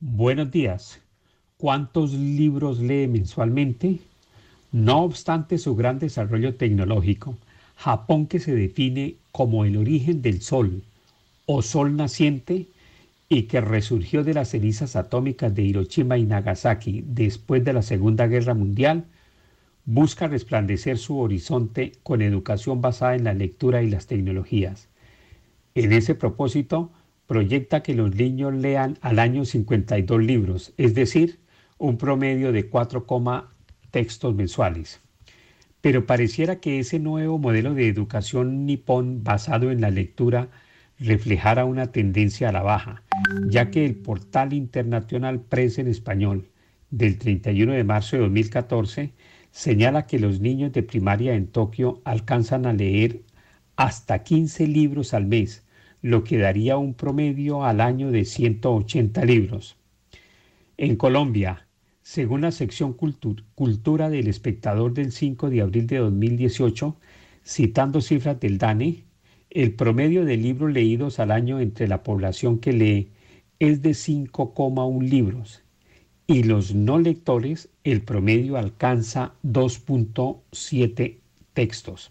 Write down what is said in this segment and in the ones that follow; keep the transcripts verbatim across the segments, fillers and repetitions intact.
Buenos días. ¿Cuántos libros lee mensualmente? No obstante su gran desarrollo tecnológico, Japón, que se define como el origen del Sol o Sol naciente y que resurgió de las cenizas atómicas de Hiroshima y Nagasaki después de la Segunda Guerra Mundial, busca resplandecer su horizonte con educación basada en la lectura y las tecnologías. En ese propósito, proyecta que los niños lean al año cincuenta y dos libros, es decir, un promedio de cuatro textos mensuales. Pero pareciera que ese nuevo modelo de educación nipón basado en la lectura reflejara una tendencia a la baja, ya que el portal internacional Press en español del treinta y uno de marzo de dos mil catorce señala que los niños de primaria en Tokio alcanzan a leer hasta quince libros al mes, lo que daría un promedio al año de ciento ochenta libros. En Colombia, según la sección Cultu- Cultura del Espectador del cinco de abril de dos mil dieciocho, citando cifras del DANE, el promedio de libros leídos al año entre la población que lee es de cinco coma uno libros y los no lectores el promedio alcanza dos punto siete textos.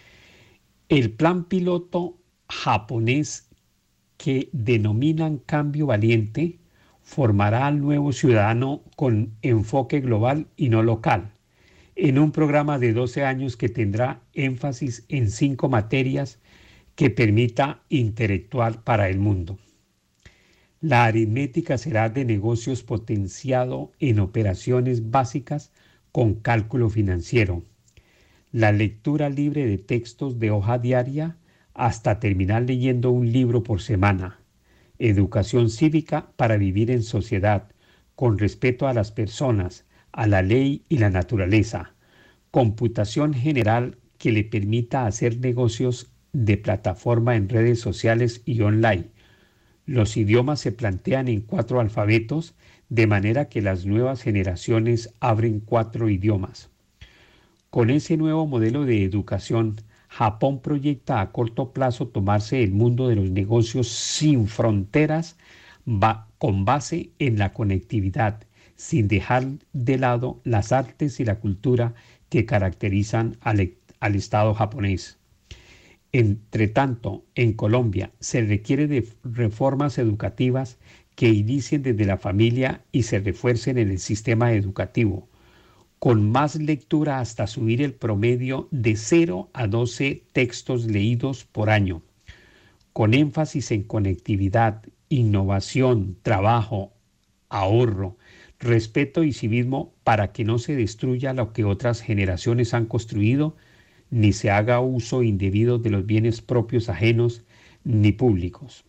El plan piloto japonés que denominan Cambio Valiente formará al nuevo ciudadano con enfoque global y no local, en un programa de doce años que tendrá énfasis en cinco materias que permita intelectuar para el mundo. La aritmética será de negocios potenciado en operaciones básicas con cálculo financiero. La lectura libre de textos de hoja diaria hasta terminar leyendo un libro por semana. Educación cívica para vivir en sociedad, con respeto a las personas, a la ley y la naturaleza. Computación general que le permita hacer negocios de plataforma en redes sociales y online. Los idiomas se plantean en cuatro alfabetos, de manera que las nuevas generaciones abren cuatro idiomas. Con ese nuevo modelo de educación, Japón proyecta a corto plazo tomarse el mundo de los negocios sin fronteras, ba- con base en la conectividad, sin dejar de lado las artes y la cultura que caracterizan al, e- al Estado japonés. Entre tanto, en Colombia se requiere de reformas educativas que inicien desde la familia y se refuercen en el sistema educativo, con más lectura hasta subir el promedio de cero a doce textos leídos por año, con énfasis en conectividad, innovación, trabajo, ahorro, respeto y civismo para que no se destruya lo que otras generaciones han construido, ni se haga uso indebido de los bienes propios ajenos ni públicos.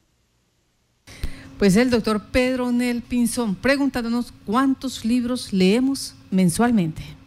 Pues el doctor Pedro Nel Pinzón preguntándonos cuántos libros leemos mensualmente.